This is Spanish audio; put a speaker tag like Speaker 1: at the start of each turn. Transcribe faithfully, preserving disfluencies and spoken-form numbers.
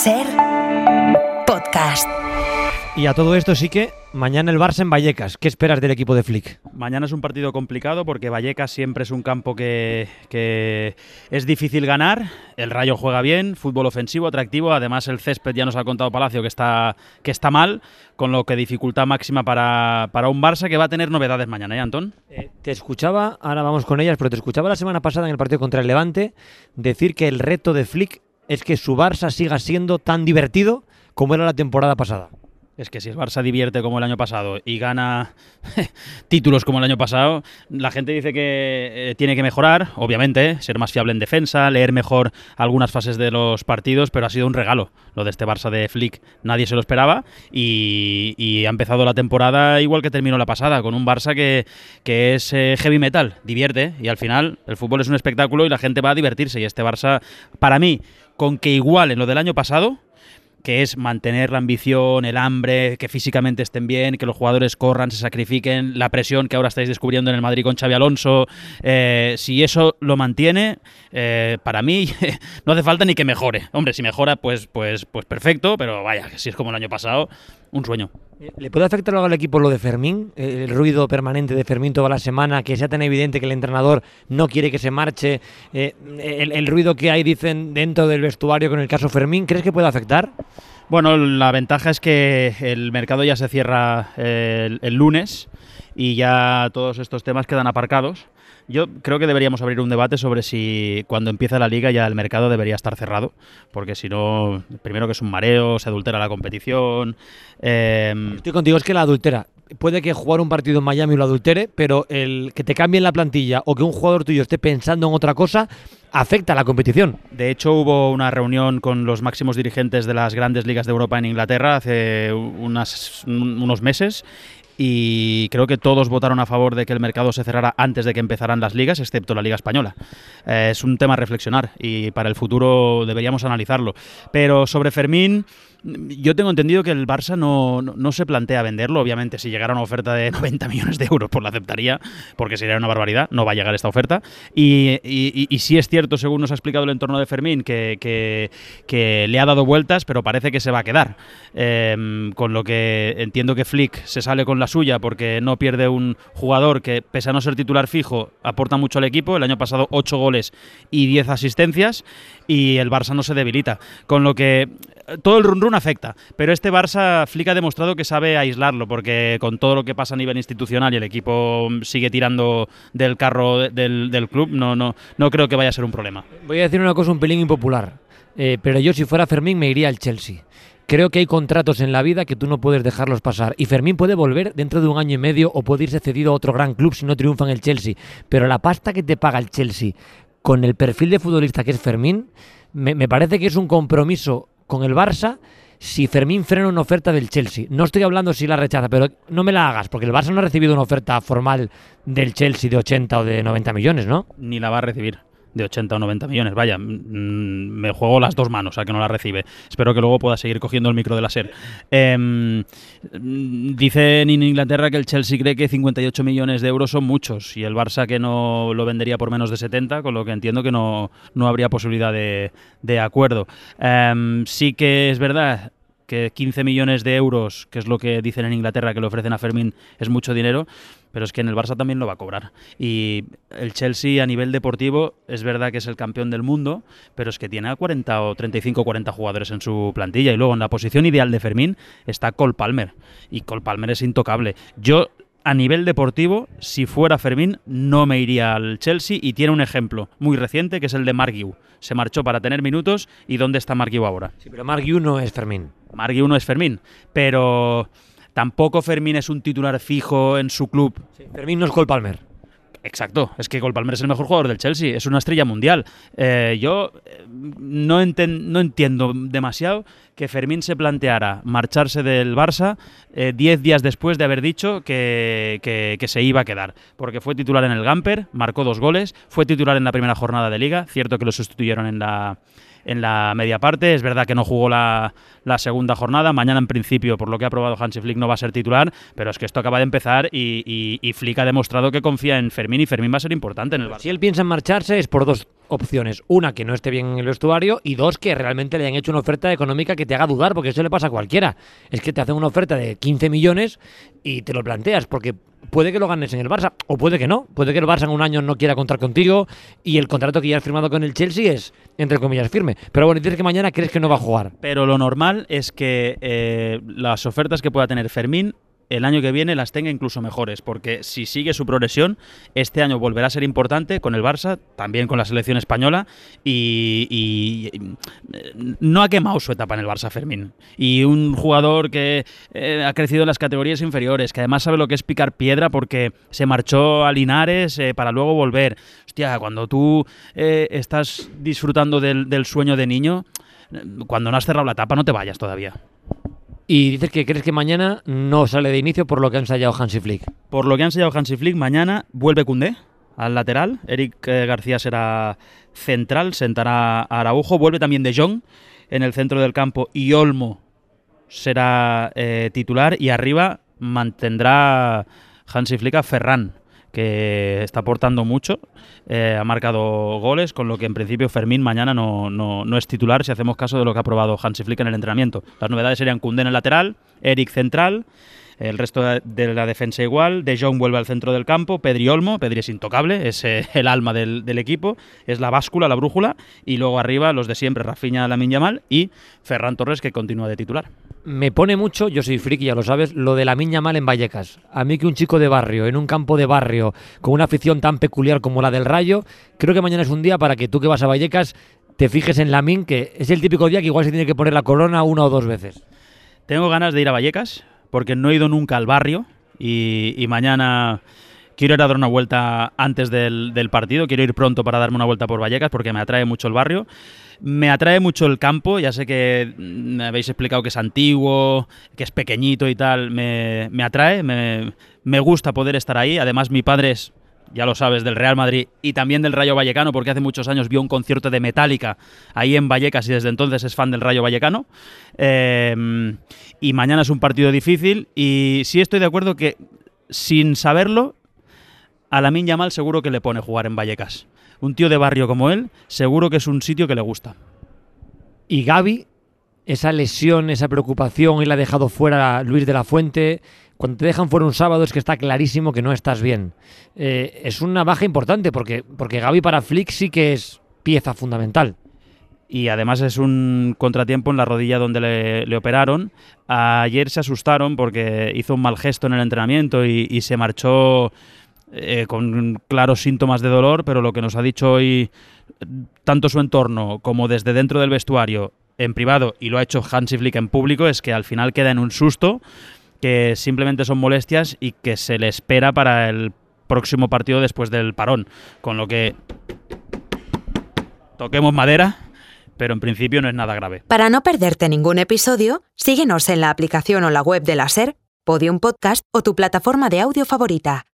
Speaker 1: Ser podcast.
Speaker 2: Y a todo esto sí que mañana el Barça en Vallecas. ¿Qué esperas del equipo de Flick?
Speaker 3: Mañana es un partido complicado porque Vallecas siempre es un campo que, que es difícil ganar. El Rayo juega bien, fútbol ofensivo, atractivo. Además el césped, ya nos ha contado Palacio, que está, que está mal, con lo que dificultad máxima para, para un Barça que va a tener novedades mañana, ¿eh, Antón?
Speaker 2: Eh, te escuchaba, ahora vamos con ellas, pero te escuchaba la semana pasada en el partido contra el Levante decir que el reto de Flick es que su Barça siga siendo tan divertido como era la temporada pasada.
Speaker 3: Es que si el Barça divierte como el año pasado y gana títulos como el año pasado, la gente dice que eh, tiene que mejorar, obviamente, ser más fiable en defensa, leer mejor algunas fases de los partidos, pero ha sido un regalo lo de este Barça de Flick. Nadie se lo esperaba y, y ha empezado la temporada igual que terminó la pasada, con un Barça que, que es eh, heavy metal, divierte, y al final el fútbol es un espectáculo y la gente va a divertirse. Y este Barça, para mí, con que igualen lo del año pasado, que es mantener la ambición, el hambre, que físicamente estén bien, que los jugadores corran, se sacrifiquen, la presión que ahora estáis descubriendo en el Madrid con Xabi Alonso, eh, si eso lo mantiene, eh, para mí no hace falta ni que mejore. Hombre, si mejora, pues, pues, pues perfecto, pero vaya, que si es como el año pasado, un sueño.
Speaker 2: ¿Le puede afectar algo al equipo lo de Fermín? El ruido permanente de Fermín toda la semana, que sea tan evidente que el entrenador no quiere que se marche, eh, el, el ruido que hay, dicen, dentro del vestuario con el caso Fermín, ¿crees que puede afectar?
Speaker 3: Bueno, la ventaja es que el mercado ya se cierra el, el lunes y ya todos estos temas quedan aparcados. Yo creo que deberíamos abrir un debate sobre si cuando empieza la Liga ya el mercado debería estar cerrado, porque si no, primero que es un mareo, se adultera la competición. Eh...
Speaker 2: Estoy contigo, es que la adultera. Puede que jugar un partido en Miami lo adultere, pero el que te cambien la plantilla o que un jugador tuyo esté pensando en otra cosa afecta a la competición.
Speaker 3: De hecho, hubo una reunión con los máximos dirigentes de las grandes ligas de Europa en Inglaterra hace unas, unos meses, y creo que todos votaron a favor de que el mercado se cerrara antes de que empezaran las ligas, excepto la Liga Española. Eh, es un tema a reflexionar y para el futuro deberíamos analizarlo. Pero sobre Fermín, yo tengo entendido que el Barça no, no, no se plantea venderlo. Obviamente, si llegara una oferta de noventa millones de euros, pues la aceptaría, porque sería una barbaridad. No va a llegar esta oferta. Y, y, y sí es cierto, según nos ha explicado el entorno de Fermín, que, que, que le ha dado vueltas, pero parece que se va a quedar. Eh, con lo que entiendo que Flick se sale con la suya porque no pierde un jugador que, pese a no ser titular fijo, aporta mucho al equipo. El año pasado ocho goles y diez asistencias, y el Barça no se debilita. Con lo que todo el run run afecta, pero este Barça, Flick ha demostrado que sabe aislarlo, porque con todo lo que pasa a nivel institucional y el equipo sigue tirando del carro del, del club, no, no, no creo que vaya a ser un problema.
Speaker 2: Voy a decir una cosa un pelín impopular, eh, pero yo si fuera Fermín me iría al Chelsea. Creo que hay contratos en la vida que tú no puedes dejarlos pasar, y Fermín puede volver dentro de un año y medio o puede irse cedido a otro gran club si no triunfa en el Chelsea, pero la pasta que te paga el Chelsea con el perfil de futbolista que es Fermín, me, me parece que es un compromiso con el Barça si Fermín frena una oferta del Chelsea. No estoy hablando si la rechaza, pero no me la hagas, porque el Barça no ha recibido una oferta formal del Chelsea de ochenta o de noventa millones, ¿no?
Speaker 3: Ni la va a recibir de ochenta o noventa millones, vaya, mmm, me juego las dos manos a que no la recibe. Espero que luego pueda seguir cogiendo el micro de la SER. Eh, dicen en Inglaterra que el Chelsea cree que cincuenta y ocho millones de euros son muchos, y el Barça que no lo vendería por menos de setenta, con lo que entiendo que no, no habría posibilidad de, de acuerdo. Eh, sí que es verdad que quince millones de euros, que es lo que dicen en Inglaterra que le ofrecen a Fermín, es mucho dinero, pero es que en el Barça también lo va a cobrar. Y el Chelsea a nivel deportivo es verdad que es el campeón del mundo, pero es que tiene a cuarenta o treinta y cinco o cuarenta jugadores en su plantilla, y luego en la posición ideal de Fermín está Cole Palmer, y Cole Palmer es intocable. Yo, a nivel deportivo, si fuera Fermín, no me iría al Chelsea, y tiene un ejemplo muy reciente que es el de Mark Guiu. Se marchó para tener minutos, y ¿dónde está Mark Guiu ahora?
Speaker 2: Sí, pero Mark Guiu no es Fermín.
Speaker 3: Mark Guiu no es Fermín, pero tampoco Fermín es un titular fijo en su club.
Speaker 2: Sí, Fermín no es Cole Palmer.
Speaker 3: Exacto, es que Cole Palmer es el mejor jugador del Chelsea, es una estrella mundial. Eh, yo no, enten- no entiendo demasiado que Fermín se planteara marcharse del Barça eh, diez días después de haber dicho que, que, que se iba a quedar, porque fue titular en el Gamper, marcó dos goles, fue titular en la primera jornada de Liga, cierto que lo sustituyeron en la... en la media parte. Es verdad que no jugó la, la segunda jornada. Mañana, en principio, por lo que ha aprobado Hansi Flick, no va a ser titular, pero es que esto acaba de empezar y, y, y Flick ha demostrado que confía en Fermín, y Fermín va a ser importante en el Barça.
Speaker 2: Si él piensa en marcharse es por dos opciones. Una, que no esté bien en el vestuario, y dos, que realmente le hayan hecho una oferta económica que te haga dudar, porque eso le pasa a cualquiera. Es que te hacen una oferta de quince millones y te lo planteas, porque puede que lo ganes en el Barça, o puede que no. Puede que el Barça en un año no quiera contar contigo y el contrato que ya has firmado con el Chelsea es, entre comillas, firme. Pero bueno, dices que mañana crees que no va a jugar.
Speaker 3: Pero lo normal es que eh, las ofertas que pueda tener Fermín el año que viene las tenga incluso mejores, porque si sigue su progresión, este año volverá a ser importante con el Barça, también con la selección española, y, y, y no ha quemado su etapa en el Barça Fermín. Y un jugador que eh, ha crecido en las categorías inferiores, que además sabe lo que es picar piedra porque se marchó a Linares eh, para luego volver. Hostia, cuando tú eh, estás disfrutando del, del sueño de niño, cuando no has cerrado la etapa no te vayas todavía.
Speaker 2: Y dices que crees que mañana no sale de inicio por lo que ha ensayado Hansi Flick.
Speaker 3: Por lo que ha ensayado Hansi Flick, mañana vuelve Koundé al lateral. Eric eh, García será central, sentará a Araujo. Vuelve también De Jong en el centro del campo y Olmo será eh, titular. Y arriba mantendrá Hansi Flick a Ferran, que está aportando mucho, eh, ha marcado goles, con lo que en principio Fermín mañana no, no, no es titular si hacemos caso de lo que ha probado Hansi Flick en el entrenamiento. Las novedades serían Koundé en el lateral, Eric central, el resto de la defensa igual, De Jong vuelve al centro del campo, Pedri Olmo, Pedri es intocable, es eh, el alma del, del equipo, es la báscula, la brújula, y luego arriba los de siempre, Rafinha, Lamine Yamal y Ferran Torres, que continúa de titular.
Speaker 2: Me pone mucho, yo soy friki, ya lo sabes, lo de Lamine Yamal en Vallecas. A mí que un chico de barrio, en un campo de barrio, con una afición tan peculiar como la del Rayo, creo que mañana es un día para que tú que vas a Vallecas te fijes en Lamine, que es el típico día que igual se tiene que poner la corona una o dos veces.
Speaker 3: Tengo ganas de ir a Vallecas, porque no he ido nunca al barrio, y, y mañana quiero ir a dar una vuelta antes del, del partido, quiero ir pronto para darme una vuelta por Vallecas, porque me atrae mucho el barrio. Me atrae mucho el campo, ya sé que me habéis explicado que es antiguo, que es pequeñito y tal, me, me atrae, me, me gusta poder estar ahí. Además mi padre es, ya lo sabes, del Real Madrid y también del Rayo Vallecano, porque hace muchos años vio un concierto de Metallica ahí en Vallecas y desde entonces es fan del Rayo Vallecano. Eh, y mañana es un partido difícil y sí estoy de acuerdo que, sin saberlo, a Lamine Yamal seguro que le pone jugar en Vallecas. Un tío de barrio como él, seguro que es un sitio que le gusta.
Speaker 2: Y Gavi, esa lesión, esa preocupación, él ha dejado fuera a Luis de la Fuente. Cuando te dejan fuera un sábado es que está clarísimo que no estás bien. Eh, es una baja importante porque, porque Gavi para Flick sí que es pieza fundamental.
Speaker 3: Y además es un contratiempo en la rodilla donde le, le operaron. Ayer se asustaron porque hizo un mal gesto en el entrenamiento y, y se marchó eh, con claros síntomas de dolor, pero lo que nos ha dicho hoy tanto su entorno como desde dentro del vestuario en privado, y lo ha hecho Hansi Flick en público, es que al final queda en un susto, que simplemente son molestias y que se le espera para el próximo partido después del parón, con lo que toquemos madera, pero en principio no es nada grave.
Speaker 1: Para no perderte ningún episodio, síguenos en la aplicación o la web de la SER, Podium Podcast o tu plataforma de audio favorita.